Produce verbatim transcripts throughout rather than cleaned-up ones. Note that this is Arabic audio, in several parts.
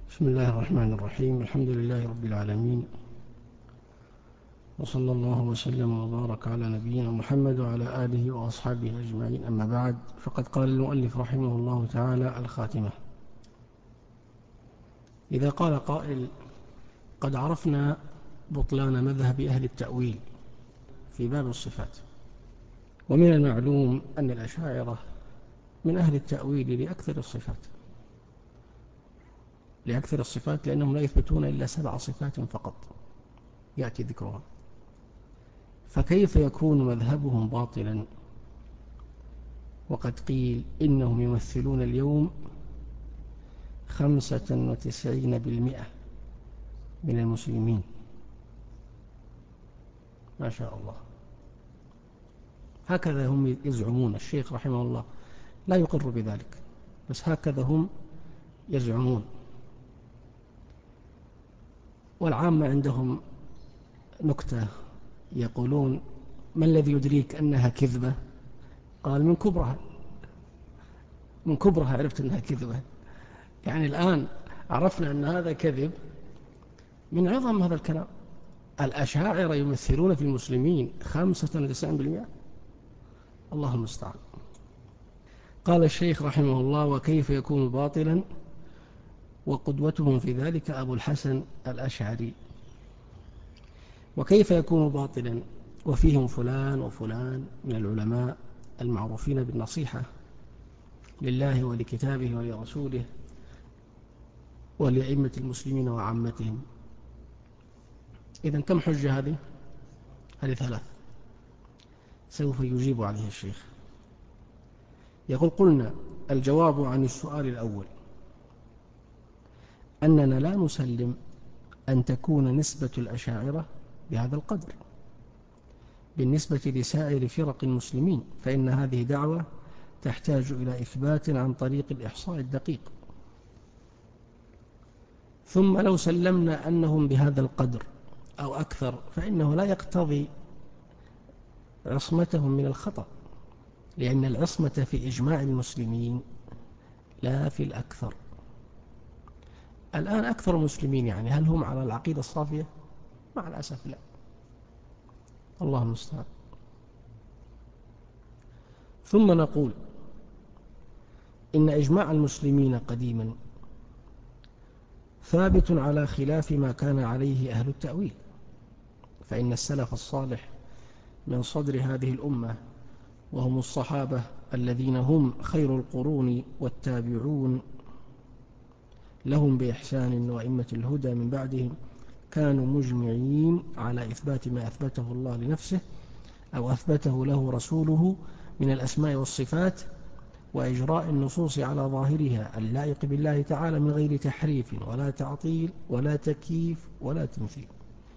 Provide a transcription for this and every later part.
بسم الله الرحمن الرحيم. الحمد لله رب العالمين، وصلى الله وسلم وبارك على نبينا محمد وعلى آله وأصحابه أجمعين. أما بعد، فقد قال المؤلف رحمه الله تعالى: الخاتمة. إذا قال قائل: قد عرفنا بطلان مذهب أهل التأويل في باب الصفات، ومن المعلوم أن الأشاعرة من أهل التأويل لأكثر الصفات لأكثر الصفات لأنهم لا يثبتون إلا سبع صفات فقط يأتي ذكرها، فكيف يكون مذهبهم باطلا وقد قيل إنهم يمثلون اليوم خمسة وتسعين بالمئة من المسلمين؟ ما شاء الله. هكذا هم يزعمون. الشيخ رحمه الله لا يقر بذلك، بس هكذا هم يزعمون. والعامة عندهم نكتة يقولون: ما الذي يدريك أنها كذبة؟ قال: من كبرها من كبرها عرفت أنها كذبة. يعني الآن عرفنا أن هذا كذب من عظم هذا الكلام. الأشاعرة يمثلون في المسلمين خمسة وتسعين بالمئة، الله المستعان. قال الشيخ رحمه الله: وكيف يكون باطلا وقدوتهم في ذلك أبو الحسن الأشعري. وكيف يكون باطلا وفيهم فلان وفلان من العلماء المعروفين بالنصيحة لله ولكتابه ولرسوله ولأئمة المسلمين وعامتهم؟ إذن كم حجة هذه؟ هذه ثلاث، سوف يجيب عليه الشيخ. يقول: قلنا الجواب عن السؤال الأول أننا لا نسلم أن تكون نسبة الأشاعرة بهذا القدر بالنسبة لسائر فرق المسلمين، فإن هذه دعوة تحتاج إلى إثبات عن طريق الإحصاء الدقيق. ثم لو سلمنا أنهم بهذا القدر أو أكثر فإنه لا يقتضي عصمتهم من الخطأ، لأن العصمة في إجماع المسلمين لا في الأكثر. الآن أكثر المسلمين يعني هل هم على العقيدة الصافية؟ مع الأسف لا، الله المستعان. ثم نقول إن إجماع المسلمين قديما ثابت على خلاف ما كان عليه أهل التأويل، فإن السلف الصالح من صدر هذه الأمة وهم الصحابة الذين هم خير القرون والتابعون لهم بإحسان وأئمة الهدى من بعدهم كانوا مجمعين على إثبات ما أثبته الله لنفسه أو أثبته له رسوله من الأسماء والصفات، وإجراء النصوص على ظاهرها اللائق بالله تعالى من غير تحريف ولا تعطيل ولا تكييف ولا تمثيل،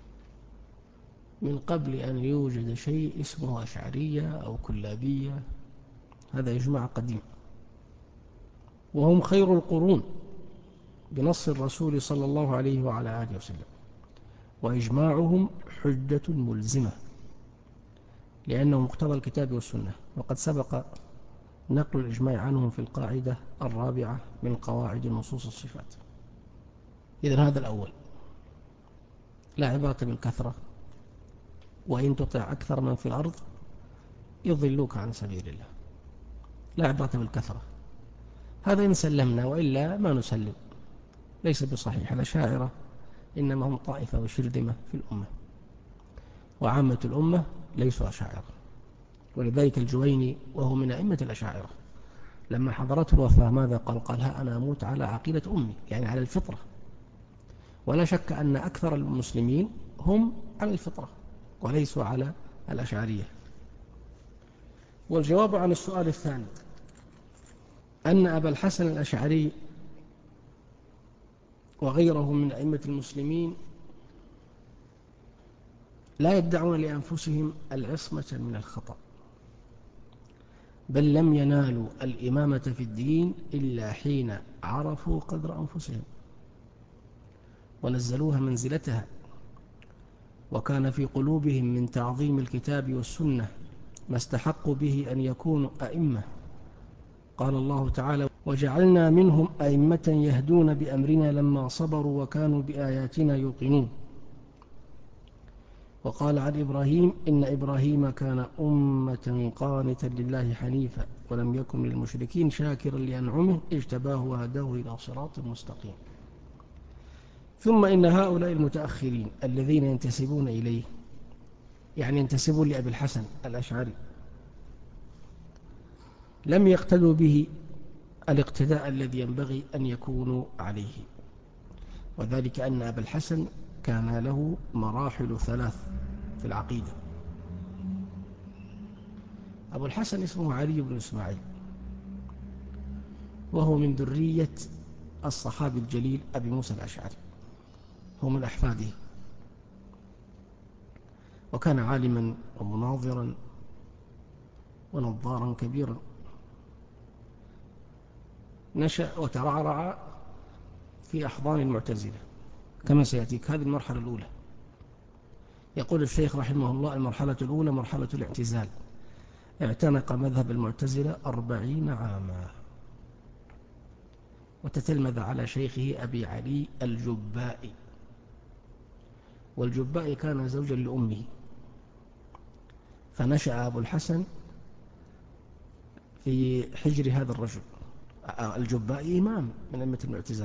من قبل أن يوجد شيء اسمه أشعرية أو كلابية. هذا إجماع قديم. وهم خير القرون بنص الرسول صلى الله عليه وعلى آله وسلم، وإجماعهم حجة ملزمة لأنه مقتضى الكتاب والسنة، وقد سبق نقل الإجماع عنهم في القاعدة الرابعة من قواعد نصوص الصفات. إذن هذا الأول، لا عبرة بالكثرة، وإن تطع أكثر من في الأرض يضلوك عن سبيل الله. لا عبرة بالكثرة، هذا إن سلمنا، وإلا ما نسلم، ليس بصحيح. الأشاعرة إنما هم طائفة وشرذمة في الأمة، وعامة الأمة ليسوا أشاعرة. ولذلك الجويني وهو من أئمة الأشاعرة لما حضرته الوفاة ماذا قال؟ قال: ها أنا أموت على عقيدة أمي، يعني على الفطرة. ولا شك أن أكثر المسلمين هم على الفطرة وليسوا على الأشعرية. والجواب عن السؤال الثاني أن أبا الحسن الأشعري وغيره من أئمة المسلمين لا يدعون لأنفسهم العصمة من الخطأ، بل لم ينالوا الإمامة في الدين إلا حين عرفوا قدر أنفسهم ونزلوها منزلتها، وكان في قلوبهم من تعظيم الكتاب والسنة ما استحقوا به أن يكونوا أئمة قال الله تعالى: وجعلنا منهم أئمة يهدون بأمرنا لما صبروا وكانوا بآياتنا يوقنون. وقال عن إبراهيم: إن إبراهيم كان أمة قانتا لله حنيفا ولم يكن من المشركين شاكرا لأنعمه اجتباه وهداه إلى صراط مستقيم. ثم إن هؤلاء المتأخرين الذين ينتسبون إليه، يعني ينتسبون لأبي الحسن الأشعري، لم يقتدوا به الاقتداء الذي ينبغي أن يكونوا عليه، وذلك أن أبا الحسن كان له مراحل ثلاث في العقيدة. أبو الحسن اسمه علي بن إسماعيل، وهو من ذرية الصحابي الجليل أبي موسى الأشعري، هو من أحفاده، وكان عالما ومناظرا ونظارا كبيرا. نشأ وترعرع في أحضان المعتزلة كما سيأتيك. هذه المرحلة الأولى. يقول الشيخ رحمه الله: المرحلة الأولى مرحلة الاعتزال، اعتنق مذهب المعتزلة أربعين عاما، وتتلمذ على شيخه أبي علي الجبائي، والجبائي كان زوجا لأمه، فنشأ أبو الحسن في حجر هذا الرجل. الجبائي إمام من أئمة المعتزلة،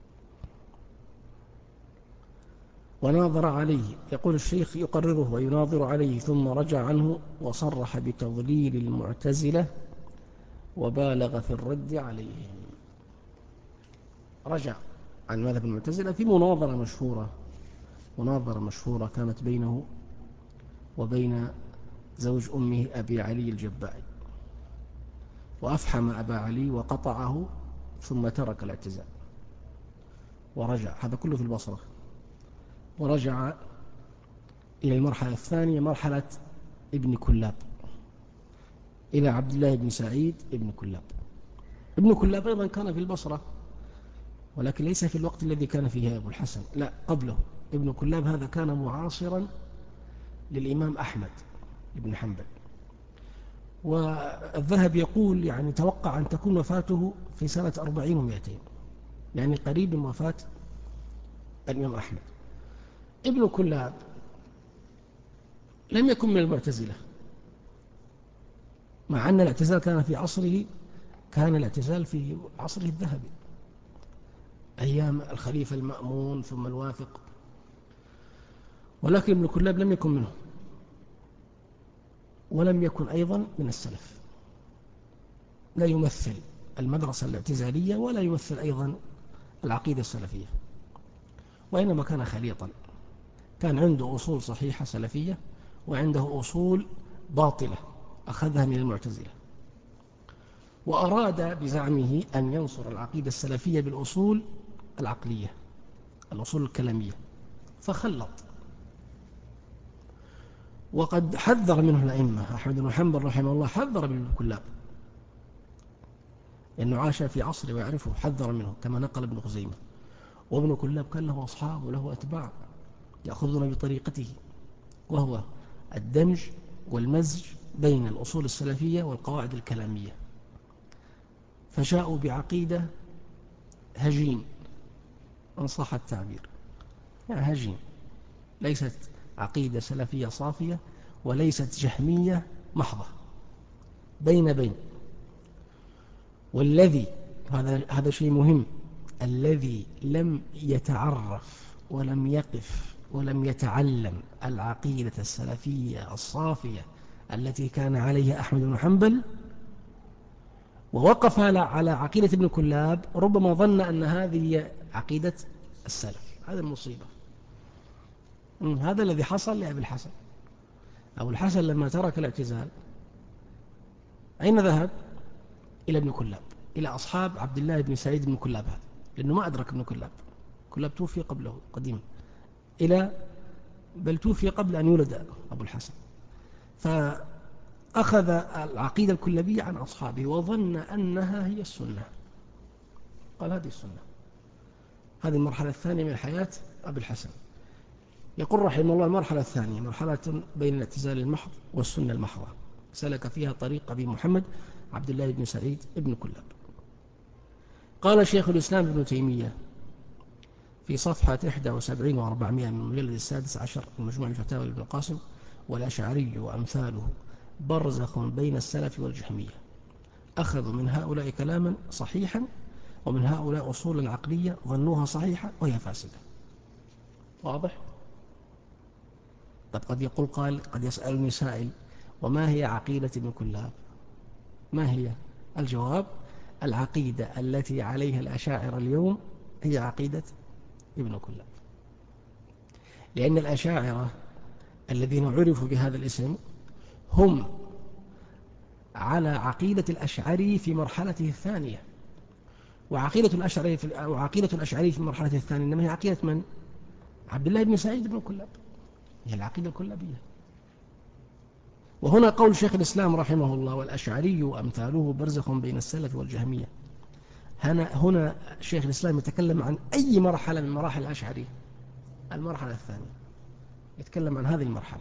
وناظر عليه. يقول الشيخ: يقرره ويناظر عليه، ثم رجع عنه وصرح بتضليل المعتزلة وبالغ في الرد عليهم. رجع عن مذهب المعتزلة في مناظرة مشهورة، مناظرة مشهورة كانت بينه وبين زوج أمه أبي علي الجبائي، وأفحم أبا علي وقطعه، ثم ترك الاعتزال ورجع. هذا كله في البصرة. ورجع إلى المرحلة الثانية، مرحلة ابن كلاب، إلى عبد الله بن سعيد ابن كلاب. ابن كلاب أيضا كان في البصرة، ولكن ليس في الوقت الذي كان فيه أبو الحسن، لا قبله. ابن كلاب هذا كان معاصرا للإمام أحمد بن حنبل، والذهب يقول يعني توقع أن تكون وفاته في سنة أربعين ومئتين، يعني قريب من وفاة الإمام أحمد. ابن كلاب لم يكن من المعتزلة، مع أن الاعتزال كان في عصره، كان الاعتزال في عصره الذهبي أيام الخليفة المأمون ثم الواثق، ولكن ابن كلاب لم يكن منه، ولم يكن أيضا من السلف، لا يمثل المدرسة الاعتزالية ولا يمثل أيضا العقيدة السلفية، وإنما كان خليطا، كان عنده أصول صحيحة سلفية وعنده أصول باطلة أخذها من المعتزلة، وأراد بزعمه أن ينصر العقيدة السلفية بالأصول العقلية، الأصول الكلامية، فخلط. وقد حذر منه الأئمة. أحمد بن حنبل رحمه الله حذر من ابن كلاب، لأنه عاش في عصره ويعرفه، حذر منه كما نقل ابن خزيمة. وابن كلاب كان له أصحاب وله أتباع يأخذون بطريقته، وهو الدمج والمزج بين الأصول السلفية والقواعد الكلامية، فجاءوا بعقيدة هجين إن صح التعبير، يعني هجين، ليست عقيدة سلفية صافية وليست جهمية محضة، بين بين. والذي هذا هذا شيء مهم، الذي لم يتعرف ولم يقف ولم يتعلم العقيدة السلفية الصافية التي كان عليها أحمد بن حنبل ووقف على عقيدة ابن كلاب، ربما ظن أن هذه هي عقيدة السلف. هذا المصيبة. هذا الذي حصل لأبي الحسن. أبو الحسن لما ترك الاعتزال أين ذهب؟ إلى ابن كلاب، إلى أصحاب عبد الله بن سعيد بن كلاب هذا، لأنه ما أدرك ابن كلاب، كلاب توفي قبله قديما، إلى بل توفي قبل أن يولد أبو الحسن، فأخذ العقيدة الكلابية عن أصحابه وظن أنها هي السنة، قال هذه السنة. هذه المرحلة الثانية من حياة أبي الحسن. يقول رحمه الله: المرحلة الثانية مرحلة بين الاعتزال المحض والسنة المحضة، سلك فيها طريق أبي محمد عبد الله بن سعيد بن كلاب. قال شيخ الإسلام ابن تيمية في صفحة إحدى وسبعين وأربعمائة من المجلد السادس عشر من مجموع الفتاوى لابن القاسم: والأشعري وأمثاله برزخ بين السلف والجهمية، أخذوا من هؤلاء كلاما صحيحا، ومن هؤلاء أصولا عقلية ظنوها صحيحة وهي فاسدة. واضح؟ طب قد يقول قال، قد يسألني سائل: وما هي عقيدة ابن كلاب؟ ما هي؟ الجواب: العقيدة التي عليها الأشاعرة اليوم هي عقيدة ابن كلاب، لأن الأشاعرة الذين عرفوا بهذا الاسم هم على عقيدة الأشعري في مرحلته الثانية، وعقيدة الأشعري في وعقيدة الأشعري في مرحلته الثانية إنما هي عقيدة من؟ عبد الله بن سعيد بن كلاب، هي العقيدة الكلابية. وهنا قول شيخ الإسلام رحمه الله: والأشعري وأمثاله برزخ بين السلف والجهمية. هنا هنا شيخ الإسلام يتكلم عن أي مرحلة من مراحل الأشعري؟ المرحلة الثانية، يتكلم عن هذه المرحلة.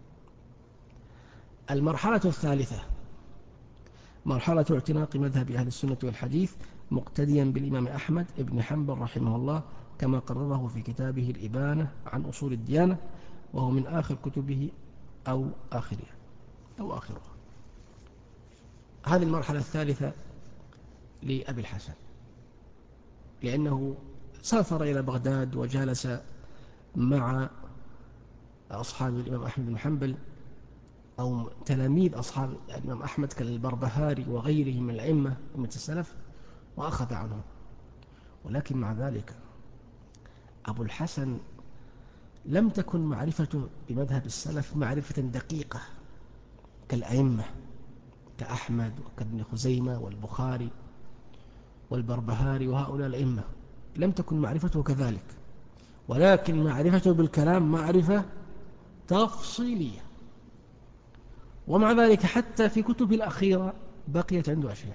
المرحلة الثالثة مرحلة اعتناق مذهب أهل السنة والحديث مقتديا بالإمام أحمد بن حنبل رحمه الله، كما قرره في كتابه الإبانة عن أصول الديانة، وهو من آخر كتبه أو آخرها أو آخرها. هذه المرحلة الثالثة لأبي الحسن، لأنه سافر إلى بغداد وجالس مع أصحاب الإمام أحمد بن حنبل أو تلاميذ أصحاب الإمام أحمد كالبربهاري وغيره من الأئمة من السلف، وأخذ عنهم. ولكن مع ذلك أبو الحسن لم تكن معرفته بمذهب السلف معرفة دقيقة كالأئمة كأحمد وكابن خزيمة والبخاري والبربهاري وهؤلاء الأئمة، لم تكن معرفته كذلك، ولكن معرفته بالكلام معرفة تفصيلية. ومع ذلك حتى في كتب الأخيرة بقيت عنده أشياء،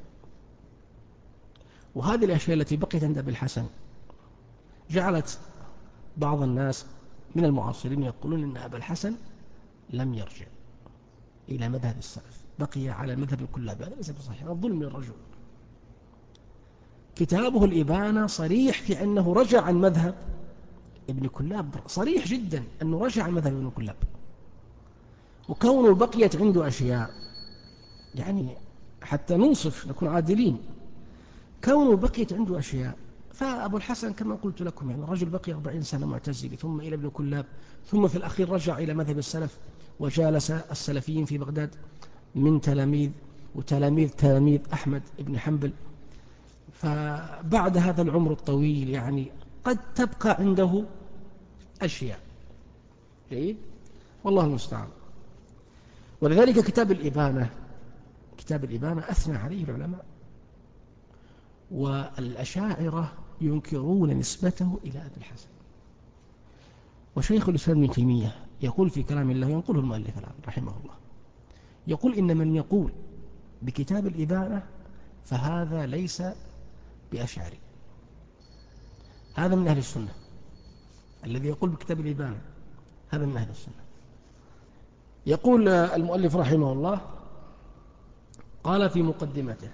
وهذه الأشياء التي بقيت عند أبي الحسن جعلت بعض الناس من المعاصرين يقولون إن أبا الحسن لم يرجع إلى مذهب السلف، بقي على مذهب الكلاب. هذا ليس بصحيح، الظلم للرجل. كتابه الإبانة صريح في أنه رجع عن مذهب ابن كلاب، صريح جدا أنه رجع عن مذهب ابن كلاب. وكونه بقيت عنده أشياء، يعني حتى ننصف نكون عادلين، كونه بقيت عنده أشياء، فأبو الحسن كما قلت لكم يعني الرجل بقي أربعين سنة معتزلي، ثم إلى ابن كلاب، ثم في الأخير رجع إلى مذهب السلف وجالس السلفيين في بغداد من تلاميذ وتلاميذ تلاميذ أحمد بن حنبل. فبعد هذا العمر الطويل يعني قد تبقى عنده أشياء. جيد، والله المستعان. ولذلك كتاب الإبانة كتاب الإبانة أثنى عليه العلماء، والأشاعرة ينكرون نسبته إلى أبي الحسن. وشيخ الإسلام ابن تيمية يقول في كلام الله ينقله المؤلف الآن رحمه الله، يقول: إن من يقول بكتاب الإبانة فهذا ليس بأشعري، هذا من أهل السنة. الذي يقول بكتاب الإبانة هذا من أهل السنة. يقول المؤلف رحمه الله: قال في مقدمته: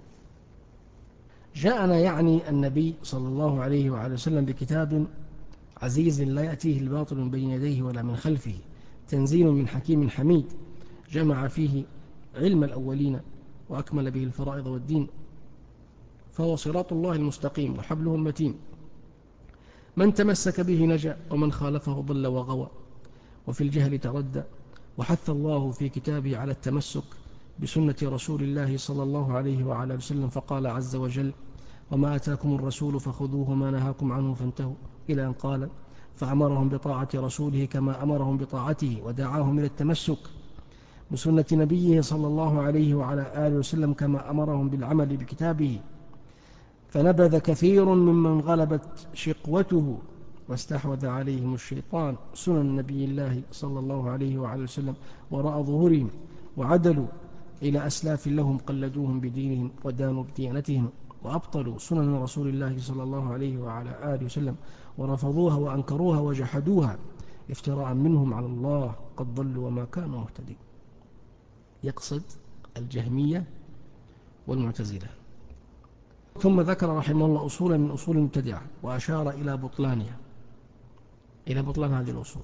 جاءنا يعني النبي صلى الله عليه وعلى وسلم بكتاب عزيز لا يأتيه الباطل من بين يديه ولا من خلفه، تنزيل من حكيم حميد، جمع فيه علم الأولين وأكمل به الفرائض والدين، فهو صراط الله المستقيم وحبله المتين، من تمسك به نجا ومن خالفه ضل وغوى، وفي الجهل تردى. وحث الله في كتابه على التمسك بسنة رسول الله صلى الله عليه وعلى وسلم، فقال عز وجل: وما أتاكم الرسول فخذوه وما نهاكم عنه فانتهوا، إلى أن قال: فأمرهم بطاعة رسوله كما أمرهم بطاعته، ودعاهم إلى التمسك بسنة نبيه صلى الله عليه وعلى آله وسلم كما أمرهم بالعمل بكتابه. فنبذ كثير ممن غلبت شقوته واستحوذ عليهم الشيطان سنن نبي الله صلى الله عليه وعلى وسلم وراء ظهورهم، وعدلوا إلى أسلاف لهم قلدوهم بدينهم ودانوا بديانتهم، وأبطلوا سنن رسول الله صلى الله عليه وعلى آله وسلم ورفضوها وأنكروها وجحدوها افتراء منهم على الله، قد ضلوا وما كانوا مهتدين. يقصد الجهمية والمعتزلة. ثم ذكر رحمه الله أصولا من أصول المبتدعة وأشار إلى بطلانها، إلى بطلان هذه الأصول.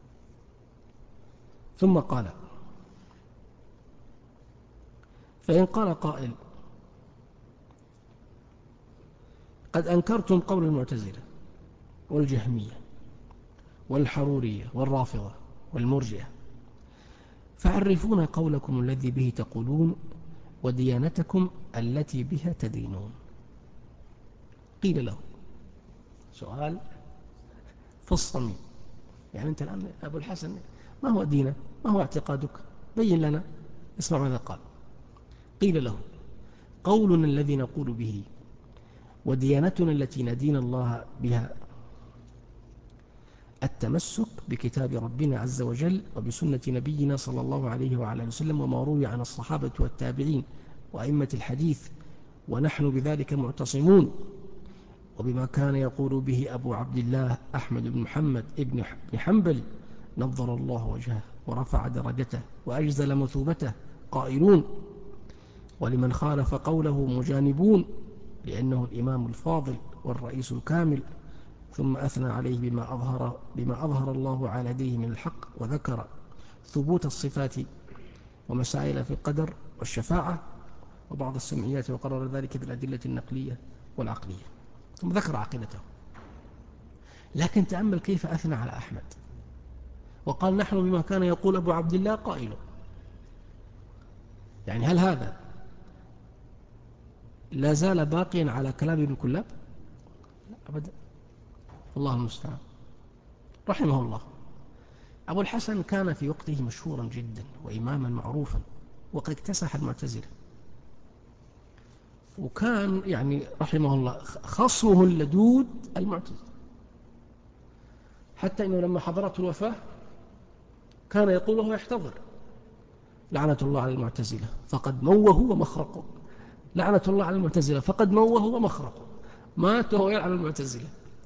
ثم قال: فإن قال قائل: قد أنكرتم قول المعتزلة والجهمية والحرورية والرافضة والمرجئة، فعرفونا قولكم الذي به تقولون وديانتكم التي بها تدينون. قيل له سؤال في الصميم، يعني أنت الآن أبو الحسن ما هو دينك؟ ما هو اعتقادك؟ بين لنا. اسمع ماذا قال. قيل له: قولنا الذي نقول به وديانتنا التي ندين الله بها التمسك بكتاب ربنا عز وجل وبسنة نبينا صلى الله عليه وعلى وسلم وما روي عن الصحابة والتابعين وأئمة الحديث، ونحن بذلك معتصمون، وبما كان يقول به أبو عبد الله أحمد بن محمد ابن حنبل نظر الله وجهه ورفع درجته وأجزل مثوبته، قائلون: ولمن خالف قوله مجانبون، لأنه الإمام الفاضل والرئيس الكامل. ثم أثنى عليه بما أظهر, بما أظهر الله على يديه من الحق، وذكر ثبوت الصفات ومسائل في القدر والشفاعة وبعض السمعيات، وقرر ذلك بالأدلة النقلية والعقلية. ثم ذكر عقيدته. لكن تأمل كيف أثنى على أحمد وقال: نحن بما كان يقول أبو عبد الله قائل. يعني هل هذا لا زال باقيا على كلام ابن كلاب؟ لا أبدا. الله المستعان. رحمه الله. أبو الحسن كان في وقته مشهورا جدا وإماما معروفا، وقد اكتسح المعتزلة، وكان يعني رحمه الله خصمه اللدود المعتزلة، حتى إنه لما حضرته الوفاة كان يقول وهو يحتضر: لعنة الله على المعتزلة فقد موه ومخرقه. لعنة الله على المعتزلة فقد موه ومخرقه. مات وهو يلعن المعتزلة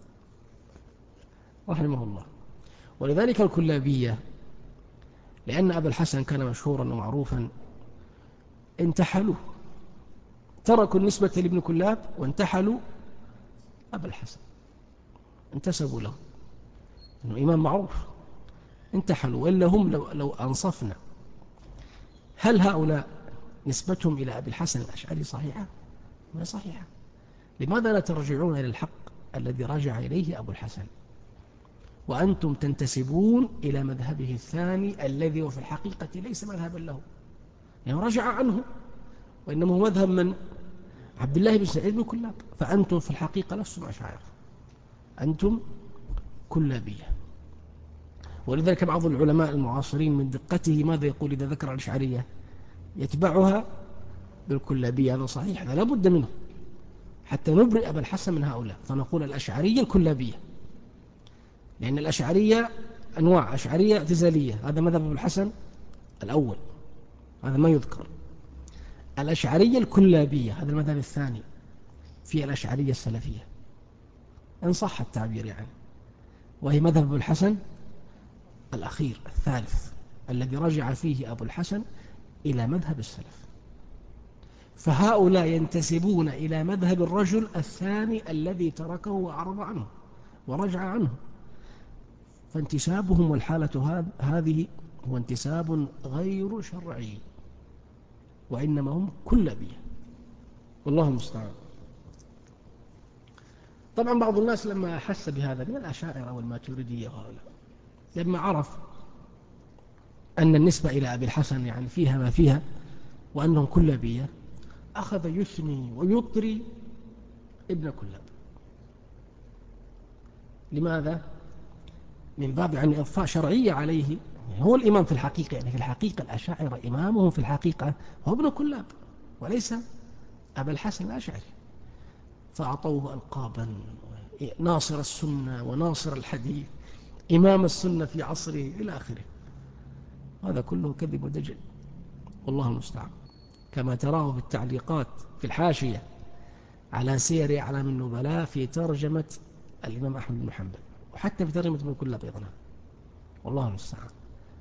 رحمه الله. ولذلك الكلابية، لأن أبا الحسن كان مشهورا ومعروفا، انتحلوه، تركوا النسبة لابن كلاب وانتحلوا أبا الحسن، انتسبوا له إنه إمام معروف، انتحلوا. وإلا هم لو, لو أنصفنا، هل هؤلاء نسبتهم إلى أبي الحسن الأشعري صحيحة؟ ما صحيحة. لماذا لا ترجعون إلى الحق الذي رجع إليه أبو الحسن، وأنتم تنتسبون إلى مذهبه الثاني الذي هو في الحقيقة ليس مذهبا له، يعني رجع عنه، وإنما هو مذهب من؟ عبد الله بن سعيد بن كلاب. فأنتم في الحقيقة لستم أشاعرة، أنتم كلابية. ولذلك بعض العلماء المعاصرين من دقته ماذا يقول إذا ذكر الأشعرية؟ يتبعها بالكلابية. هذا صحيح، هذا لا بد منه حتى نبرئ أبا الحسن من هؤلاء، فنقول الأشعرية الكلابية، لأن الأشعرية أنواع: أشعرية اعتزالية، هذا مذهب أبو الحسن الأول، هذا ما يذكر. الأشعرية الكلابية هذا المذهب الثاني، في الأشعرية السلفية إن صح التعبير يعني، وهي مذهب أبو الحسن الأخير الثالث الذي رجع فيه أبو الحسن إلى مذهب السلف. فهؤلاء ينتسبون إلى مذهب الرجل الثاني الذي تركه وأعرض عنه ورجع عنه، فانتسابهم والحالة هذه هو انتساب غير شرعي، وإنما هم كلابية، والله المستعان. طبعا بعض الناس لما أحس بهذا من الأشاعرة والماتريدية وهؤلاء، لما عرف أن النسبة إلى أبي الحسن يعني فيها ما فيها وأنهم كلابية، أخذ يثني ويطري ابن كلاب. لماذا؟ من باب يعني إضفاء شرعية عليه، هو الإمام في الحقيقة، يعني في الحقيقة الأشاعرة إمامهم في الحقيقة هو ابن كلاب وليس أبا الحسن الأشعري، فأعطوه ألقابا: ناصر السنة وناصر الحديث، إمام السنة في عصره، إلى آخره. هذا كله كذب ودجل، والله المستعان، كما تراه في التعليقات في الحاشية على سير أعلام النبلاء في ترجمة الإمام أحمد بن حنبل، وحتى في ترجمة ابن كلاب أيضا، والله المستعان.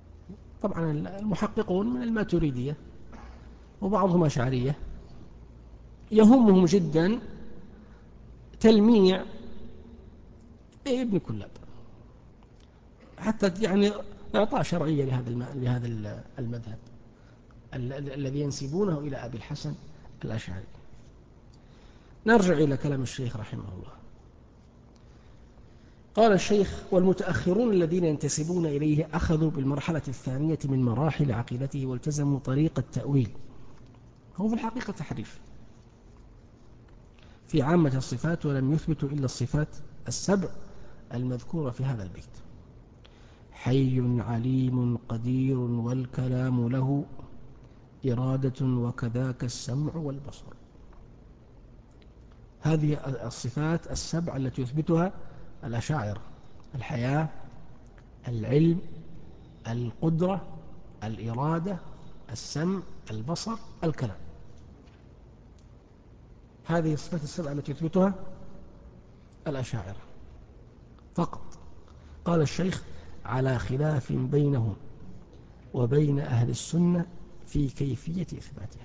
طبعا المحققون من الماتريدية وبعضهم أشعرية، يهمهم جدا تلميع ابن كلاب، حتى يعني إعطاء شرعية لهذا لهذا المذهب الذي ينسبونه إلى أبي الحسن الأشعري. نرجع إلى كلام الشيخ رحمه الله. قال الشيخ: والمتأخرون الذين ينتسبون إليه أخذوا بالمرحلة الثانية من مراحل عقيدته والتزموا طريق التأويل. هو في الحقيقة تحريف في عامة الصفات، ولم يثبتوا إلا الصفات السبع المذكورة في هذا البيت: حي عليم قدير والكلام له إرادة وكذاك السمع والبصر. هذه الصفات السبع التي يثبتها الأشاعرة: الحياة، العلم، القدرة، الإرادة، السمع، البصر، الكلام. هذه الصفات السبع التي يثبتها الأشاعرة فقط. قال الشيخ: على خلاف بينهم وبين أهل السنة في كيفية إثباتها.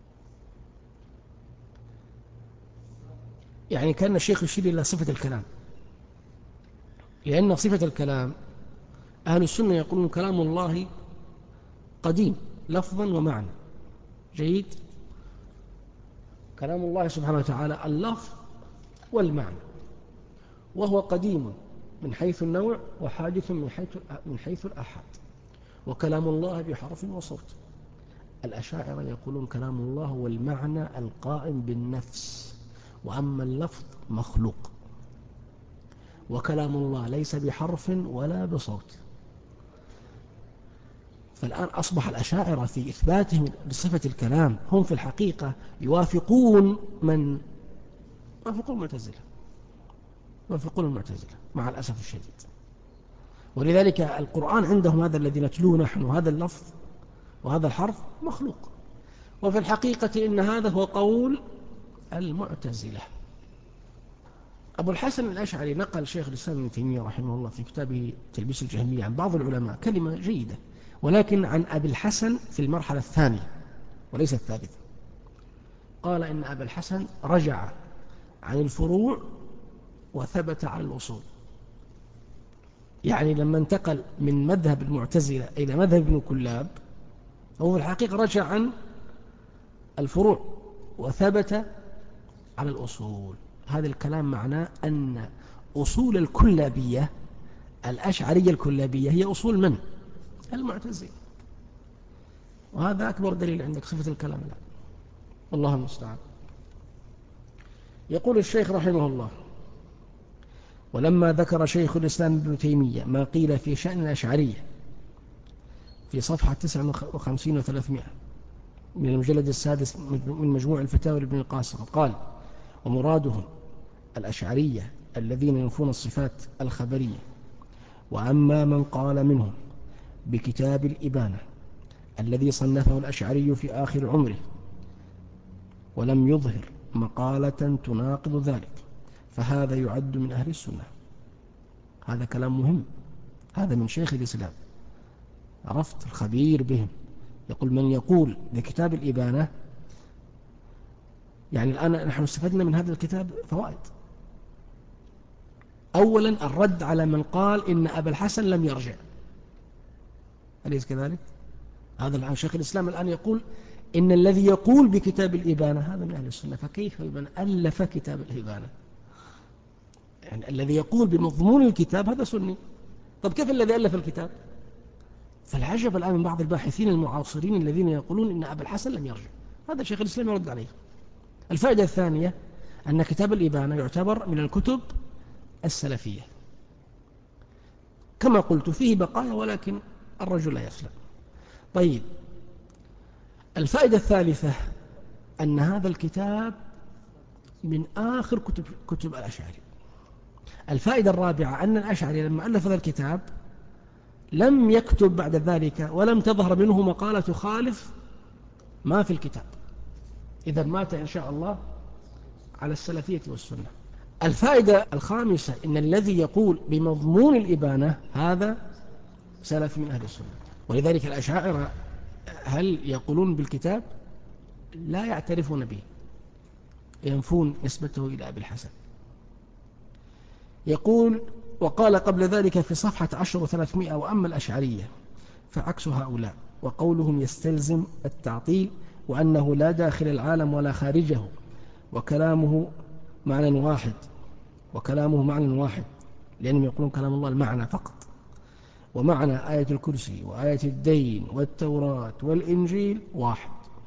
يعني كان الشيخ يشير إلى صفة الكلام، لأن صفة الكلام أهل السنة يقولون كلام الله قديم لفظا ومعنى. جيد. كلام الله سبحانه وتعالى اللفظ والمعنى، وهو قديم من حيث النوع وحادث من حيث من حيث الآحاد، وكلام الله بحرف وصوت. الأشاعرة يقولون كلام الله هو المعنى القائم بالنفس، وأما اللفظ مخلوق، وكلام الله ليس بحرف ولا بصوت. فالآن أصبح الأشاعرة في إثباتهم لصفة الكلام هم في الحقيقة يوافقون من يوافقون المعتزلة يوافقون المعتزلة مع الأسف الشديد. ولذلك القرآن عندهم هذا الذي نتلوه نحن، هذا اللفظ وهذا الحرف مخلوق، وفي الحقيقة إن هذا هو قول المعتزلة. أبو الحسن الأشعري نقل شيخ الإسلام ابن تيمية رحمه الله في كتابه تلبيس الجهمية عن بعض العلماء كلمة جيدة، ولكن عن أبي الحسن في المرحلة الثانية وليس الثالثة. قال إن أبا الحسن رجع عن الفروع وثبت على الأصول. يعني لما انتقل من مذهب المعتزلة إلى مذهب ابن كلاب، هو في الحقيقة رجع عن الفروع وثبت على الأصول. هذا الكلام معناه أن أصول الكلابية الأشعرية الكلابية هي أصول من؟ المعتزلة. وهذا أكبر دليل عندك صفة الكلام. لا، والله المستعان. يقول الشيخ رحمه الله: ولما ذكر شيخ الإسلام ابن تيمية ما قيل في شأن الأشعرية في صفحة تسعة وخمسين وثلاثمائة من المجلد السادس من مجموع الفتاوى لابن القاسم، قال: ومرادهم الأشعرية الذين ينفون الصفات الخبرية. وأما من قال منهم بكتاب الإبانة الذي صنفه الأشعري في آخر عمره ولم يظهر مقالة تناقض ذلك، فهذا يعد من أهل السنة. هذا كلام مهم، هذا من شيخ الإسلام، عرفت، الخبير بهم. يقول: من يقول بكتاب الإبانة، يعني الآن نحن استفدنا من هذا الكتاب فوائد. أولا الرد على من قال إن أبا الحسن لم يرجع، أليس كذلك؟ هذا الآن شيخ الإسلام الآن يقول إن الذي يقول بكتاب الإبانة هذا من أهل السنة. فكيف من ألف كتاب الإبانة؟ يعني الذي يقول بمضمون الكتاب هذا سني. طب كيف الذي ألف الكتاب؟ فالعجب الآن من بعض الباحثين المعاصرين الذين يقولون إن أبا الحسن لم يرجع. هذا شيخ الإسلام يرد عليه. الفائدة الثانية أن كتاب الإبانة يعتبر من الكتب السلفية، كما قلت فيه بقايا ولكن الرجل لا يسلم. طيب، الفائدة الثالثة أن هذا الكتاب من آخر كتب, كتب الأشعري. الفائدة الرابعة أن الأشعري لما ألف هذا الكتاب لم يكتب بعد ذلك ولم تظهر منه مقالة تخالف ما في الكتاب. إذا مات إن شاء الله على السلفية والسنة. الفائدة الخامسة أن الذي يقول بمضمون الإبانة هذا سلف من أهل السنة. ولذلك الأشاعرة هل يقولون بالكتاب؟ لا يعترفون به. ينفون نسبته إلى أبي الحسن. يقول: وقال قبل ذلك في صفحة عشر وثلاثمائة: وأما الأشعرية فعكس هؤلاء، وقولهم يستلزم التعطيل، وأنه لا داخل العالم ولا خارجه، وكلامه معنى واحد وكلامه معنى واحد لأنهم يقولون كلام الله المعنى فقط، ومعنى آية الكرسي وآية الدين والتوراة والإنجيل واحد،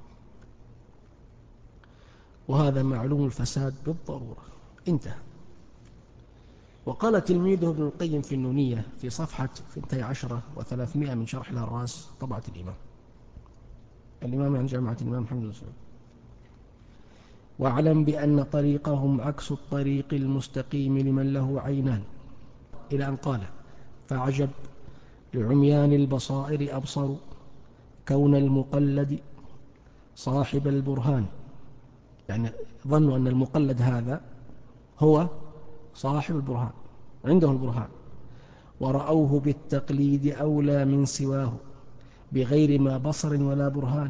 وهذا معلوم الفساد بالضرورة. انتهى. وقال تلميذه ابن القيم في النونية في صفحة اثنتي عشرة وثلاثمائة من شرح الهراس، طبعة الإمام الإمام عن جامعة الإمام محمد بن سعود: واعلم بأن طريقهم عكس الطريق المستقيم لمن له عينان، إلى أن قال: فعجب لعميان البصائر أبصروا كون المقلد صاحب البرهان، يعني ظنوا أن المقلد هذا هو صاحب البرهان، عنده البرهان، ورأوه بالتقليد أولى من سواه بغير ما بصر ولا برهان،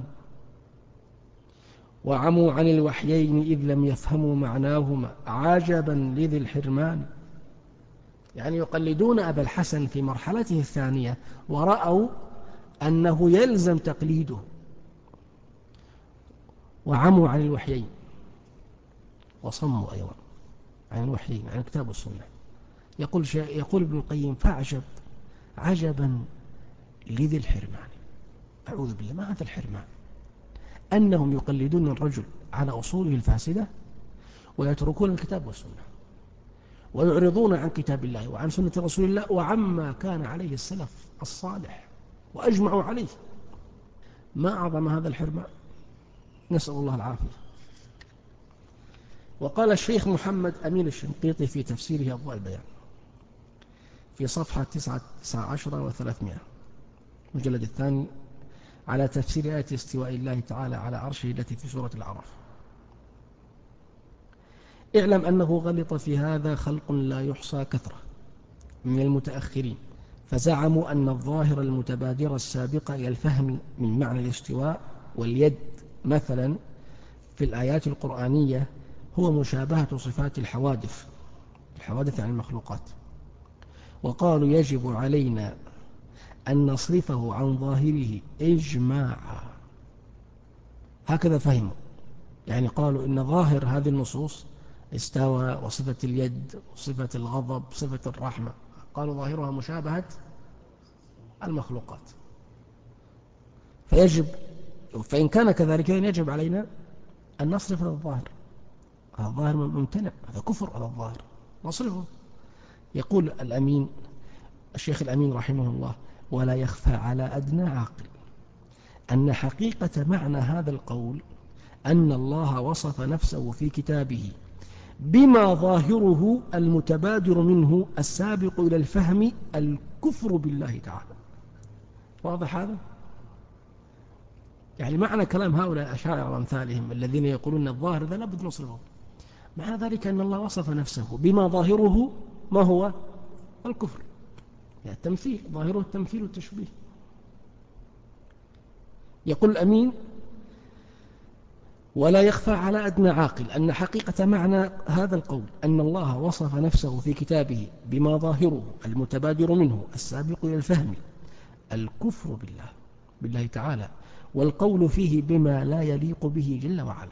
وعموا عن الوحيين إذ لم يفهموا معناهما عجبا لذي الحرمان. يعني يقلدون أبا الحسن في مرحلته الثانية ورأوا أنه يلزم تقليده، وعموا عن الوحيين وصموا أيضا عن الوحيين، عن الكتاب والسنة. يقول, يقول ابن القيم: فعجب عجبا لذي الحرمان. أعوذ بالله، ما هذا الحرمان؟ أنهم يقلدون الرجل على أصوله الفاسدة ويتركون الكتاب والسنة، ويعرضون عن كتاب الله وعن سنة رسول الله وعما كان عليه السلف الصالح وأجمعوا عليه. ما أعظم هذا الحرمان، نسأل الله العافية. وقال الشيخ محمد أمين الشنقيطي في تفسيره أضواء البيان في صفحة تسعة عشر وثلاثمائة مجلد الثاني على تفسير آية استواء الله تعالى على عرشه التي في سورة الأعراف: اعلم أنه غلط في هذا خلق لا يحصى كثرة من المتأخرين، فزعموا أن الظاهر المتبادر السابق إلى الفهم من معنى الاستواء واليد مثلا في الآيات القرآنية هو مشابهة صفات الحوادث الحوادث عن المخلوقات، وقالوا يجب علينا أن نصرفه عن ظاهره إجماعا. هكذا فهموا، يعني قالوا إن ظاهر هذه النصوص استوى وصفة اليد وصفة الغضب صفة الرحمة، قالوا ظاهرها مشابهة المخلوقات، فيجب فإن كان كذلك يجب علينا أن نصرف هذا الظاهر. هذا الظاهر ممتنع، هذا كفر على الظاهر، نصرفه. يقول الأمين الشيخ الأمين رحمه الله: ولا يخفى على أدنى عاقل أن حقيقة معنى هذا القول أن الله وصف نفسه في كتابه بما ظاهره المتبادر منه السابق إلى الفهم الكفر بالله تعالى. واضح هذا؟ يعني معنى كلام هؤلاء الأشاعرة وأمثالهم الذين يقولون الظاهر ذا لابد نصرفه، معنى ذلك أن الله وصف نفسه بما ظاهره ما هو الكفر، يعني التمثيل، ظاهره التمثيل والتشبيه. يقول الأمين: ولا يخفى على أدنى عاقل أن حقيقة معنى هذا القول أن الله وصف نفسه في كتابه بما ظاهره المتبادر منه السابق إلى الفهم الكفر بالله بالله تعالى، والقول فيه بما لا يليق به جل وعلا.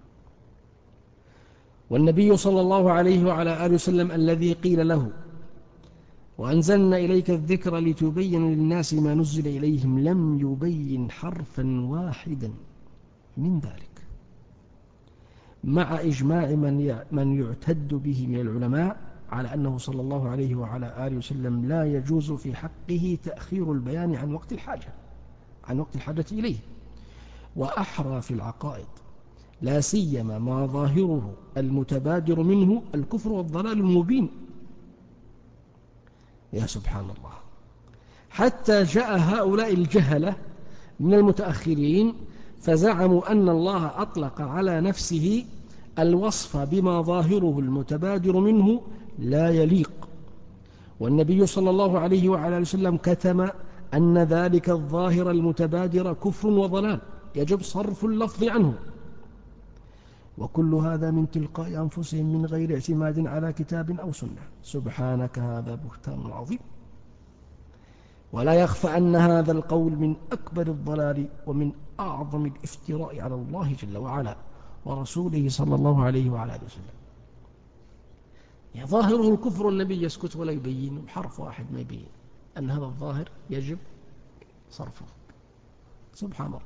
والنبي صلى الله عليه وعلى آله وسلم الذي قيل له: وأنزلنا إليك الذكر لتبين للناس ما نزل إليهم، لم يبين حرفا واحدا من ذلك، مع إجماع من من يعتد به من العلماء على أنه صلى الله عليه وعلى آله وسلم لا يجوز في حقه تأخير البيان عن وقت الحاجة عن وقت الحاجة إليه، وأحرى في العقائد لا سيما ما ظاهره المتبادر منه الكفر والضلال المبين. يا سبحان الله، حتى جاء هؤلاء الجهلة من المتأخرين فزعموا أن الله أطلق على نفسه الوصف بما ظاهره المتبادر منه لا يليق، والنبي صلى الله عليه وعلى وسلم كتم أن ذلك الظاهر المتبادر كفر وضلال يجب صرف اللفظ عنه. وكل هذا من تلقاء أنفسهم من غير اعتماد على كتاب أو سنة. سبحانك هذا بهتان عظيم. ولا يخفى أن هذا القول من أكبر الضلال ومن أعظم الافتراء على الله جل وعلا ورسوله صلى الله عليه وعلى آله وسلم. ظاهره الكفر، النبي يسكت ولا يبين بحرف واحد ما يبين أن هذا الظاهر يجب صرفه. سبحان الله.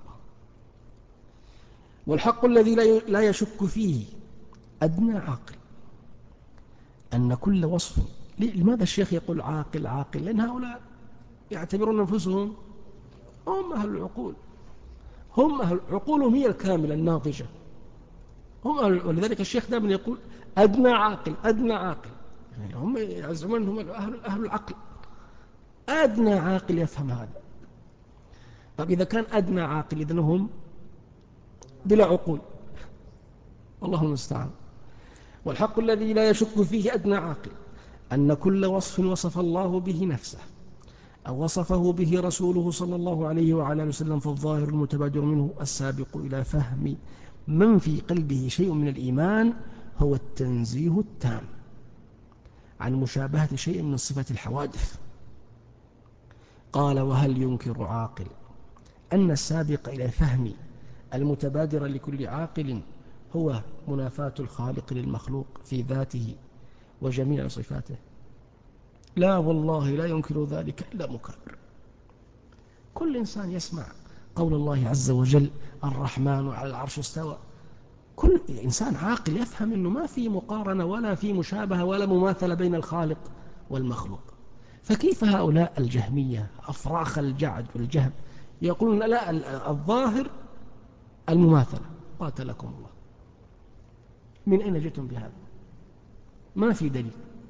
والحق الذي لا يشك فيه أدنى عاقل أن كل وصف. لماذا الشيخ يقول عاقل عاقل؟ لأن هؤلاء يعتبرون أنفسهم هم أهل العقول، هم أهل عقولهم هي الكاملة الناضجة، هم أهل. ولذلك الشيخ دائما يقول أدنى عاقل أدنى عاقل، يعني هم يزعمون أنهم أهل, أهل العقل. أدنى عاقل يفهم هذا. طب إذا كان أدنى عاقل إذن هم بلا عقول، الله المستعان. والحق الذي لا يشك فيه أدنى عاقل أن كل وصف وصف الله به نفسه أو وصفه به رسوله صلى الله عليه وعلى آله وسلم فالظاهر المتبادر منه السابق إلى فهم من في قلبه شيء من الإيمان هو التنزيه التام عن مشابهة شيء من صفة الحوادث. قال وهل ينكر عاقل أن السابق إلى فهم المتبادر لكل عاقل هو منافاة الخالق للمخلوق في ذاته وجميع صفاته؟ لا والله لا ينكر ذلك إلا مكابر. كل إنسان يسمع قول الله عز وجل الرحمن على العرش استوى، كل إنسان عاقل يفهم أنه ما في مقارنة ولا في مشابهة ولا مماثلة بين الخالق والمخلوق. فكيف هؤلاء الجهمية أفراخ الجعد والجهم يقولون لا الظاهر المماثلة؟ قاتلكم الله، من أين جئتم بهذا؟ ما في دليل.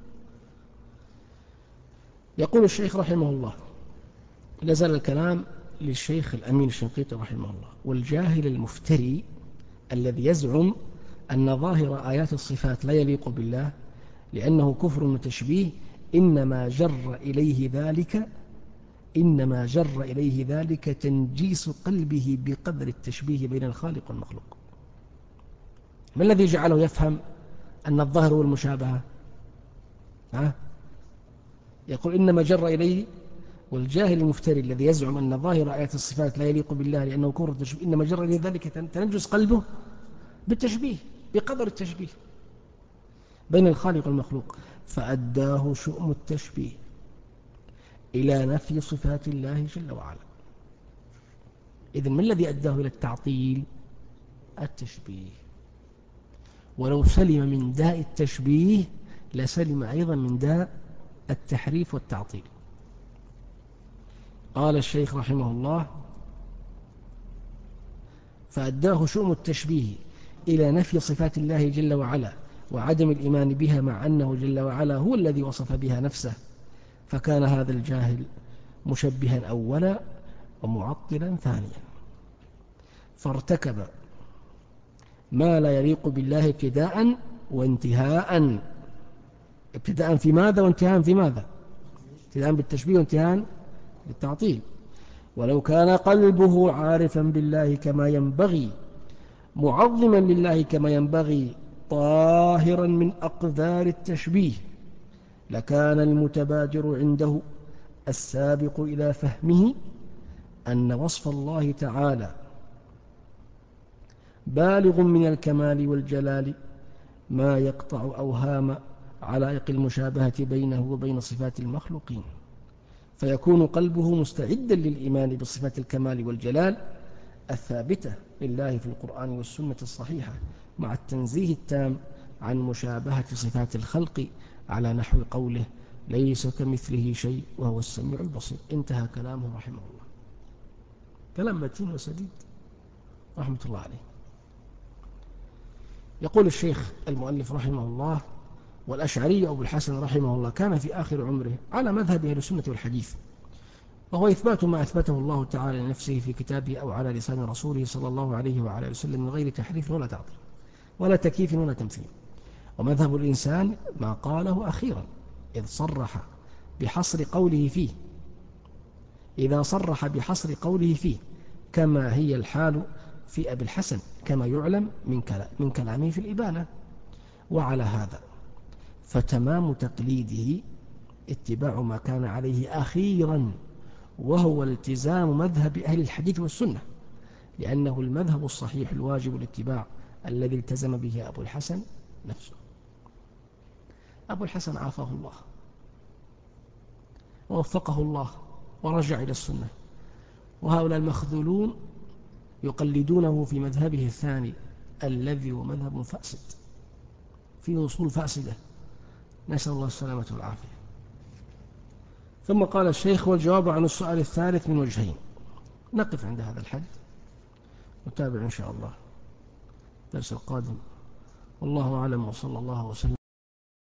يقول الشيخ رحمه الله، لازال الكلام للشيخ الأمين الشنقيطي رحمه الله: والجاهل المفتري الذي يزعم أن ظاهر آيات الصفات لا يليق بالله لأنه كفر وتشبيه إنما جر إليه ذلك إنما جر إليه ذلك تنجيس قلبه بقدر التشبيه بين الخالق والمخلوق. ما الذي جعله يفهم أن الظاهر هو المشابهة؟ ها؟ يقول إنما جر إليه. والجاهل المفتري الذي يزعم أن ظاهر آيات الصفات لا يليق بالله لأنه كفر وتشبيه إنما جر إليه ذلك تنجس قلبه بالتشبيه بقدر التشبيه بين الخالق والمخلوق، فأداه شؤم التشبيه إلى نفي صفات الله جل وعلا. إذن ما الذي أداه إلى التعطيل؟ التشبيه. ولو سلم من داء التشبيه لسلم أيضا من داء التحريف والتعطيل. قال الشيخ رحمه الله: فأداه شؤم التشبيه إلى نفي صفات الله جل وعلا وعدم الإيمان بها مع أنه جل وعلا هو الذي وصف بها نفسه، فكان هذا الجاهل مشبها أولا ومعطلا ثانيا، فارتكب ما لا يليق بالله ابتداء وانتهاء. ابتداء في ماذا وانتهاء في ماذا؟ ابتداء بالتشبيه وانتهاء بالتعطيل. ولو كان قلبه عارفا بالله كما ينبغي معظما لله كما ينبغي طاهرا من أقذار التشبيه لكان المتبادر عنده السابق إلى فهمه أن وصف الله تعالى بالغ من الكمال والجلال ما يقطع أوهام علائق المشابهة بينه وبين صفات المخلوقين، فيكون قلبه مستعدا للإيمان بصفات الكمال والجلال الثابتة لله في القرآن والسنة الصحيحة مع التنزيه التام عن مشابهة صفات الخلق على نحو قوله ليس كمثله شيء وهو السميع البصير. انتهى كلامه رحمه الله. كلام متين وسديد رحمة الله عليه. يقول الشيخ المؤلف رحمه الله: والأشعري أبو الحسن رحمه الله كان في آخر عمره على مذهب أهل السنة والحديث، وهو إثبات ما أثبته الله تعالى لنفسه في كتابه أو على لسان رسوله صلى الله عليه وعلى وسلم من غير تحريف ولا تعطيل ولا تكييف ولا تمثيل. ومذهب الإنسان ما قاله أخيرا إذ صرح بحصر قوله فيه إذا صرح بحصر قوله فيه كما هي الحال في أبي الحسن كما يعلم من كلامه في الإبانة. وعلى هذا فتمام تقليده اتباع ما كان عليه أخيرا، وهو التزام مذهب أهل الحديث والسنة، لأنه المذهب الصحيح الواجب الاتباع الذي التزم به أبو الحسن نفسه. أبو الحسن عافاه الله ووفقه الله ورجع إلى السنة، وهؤلاء المخذولون يقلدونه في مذهبه الثاني الذي هو مذهب فاسد في أصول فاسدة، نسأل الله السلامة والعافية. ثم قال الشيخ: والجواب عن السؤال الثالث من وجهين. نقف عند هذا الحد، نتابع إن شاء الله الدرس القادم. والله أعلم، وصلى الله وسلم.